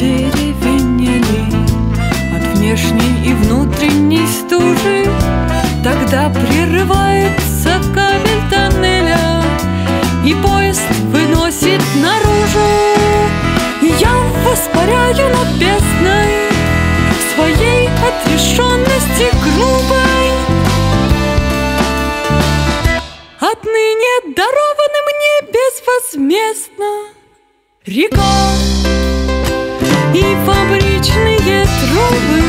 одеревенели от внешней и внутренней стужи. Тогда прерывается кабель тоннеля, и поезд выносит наружу. И я воспаряю над бездной в своей отрешенности грубой. Отныне дарованы мне безвозмездно река и фабричные трубы.